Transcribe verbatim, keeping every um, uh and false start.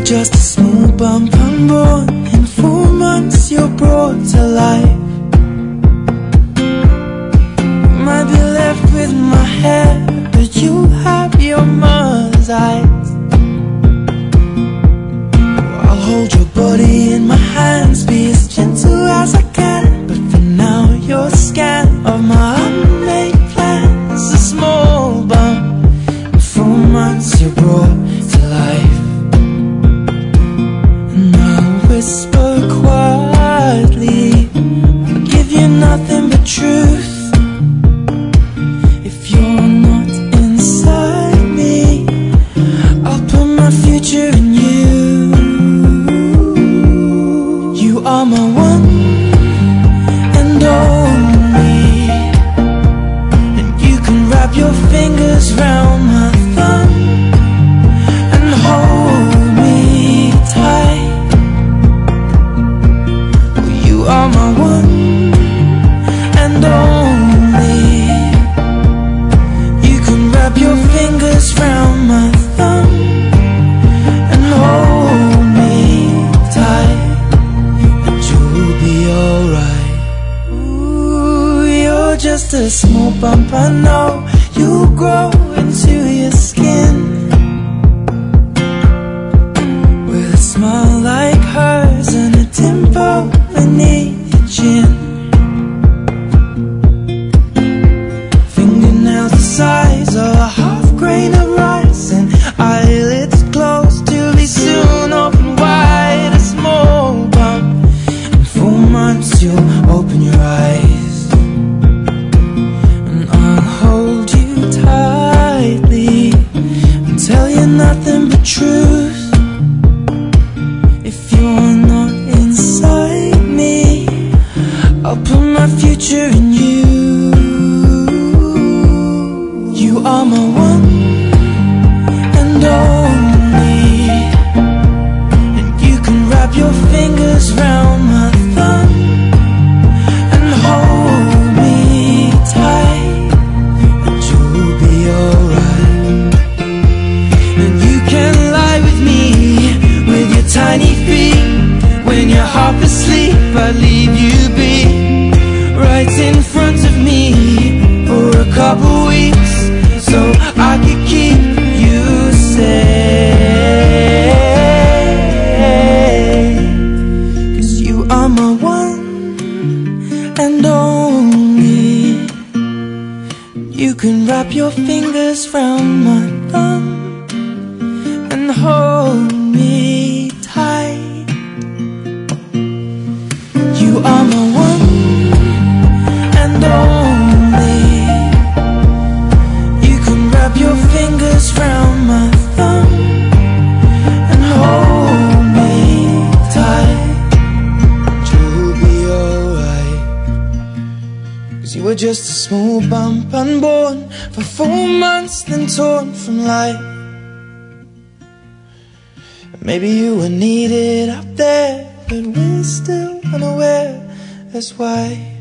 just a small bump unborn. In four months you're brought to life. You might be left with my hair, but you have your mother's eyes. I'll hold your body in my hands, be as gentle as I can. But for now you're a scan of my unmade plans. A small bump, in four months you're brought to life. And I'll whisper quietly, I'll give you nothing but truth. If you're not inside me, I'll put my future in you. You are my one and only, and you can wrap your fingers round my thumb and hold me tight. You are my one and only, you can wrap your fingers round my thumb and hold me tight, and you'll be alright. Ooh, you're just a small bump, I know. You'll grow into your skin with a smile like hers and a dimple beneath your chin. Fingernails the size of a half grain of rice, and eyelids closed to be soon open wide. A small bump, in four months you'll open your eyes, and I'll hold you tightly and tell you nothing but truth. If you're not inside me, I'll put my future in you. You are my one and only, and you can wrap your fingers round my thumb and hold me tight, and you'll be alright. And you can lie with me with your tiny feet. When you're half asleep, I'd leave you be right in front of me for a couple weeks, so I could keep you safe. 'Cause you are my one and only, you can wrap your fingers round my thumb and hold me tight. You are my one and only, you can wrap your fingers round my thumb and hold me tight, and you'll be alright. 'Cause you were just a small bump unborn for four months, then torn from life. Maybe you were needed up there, but we're still unaware. That's why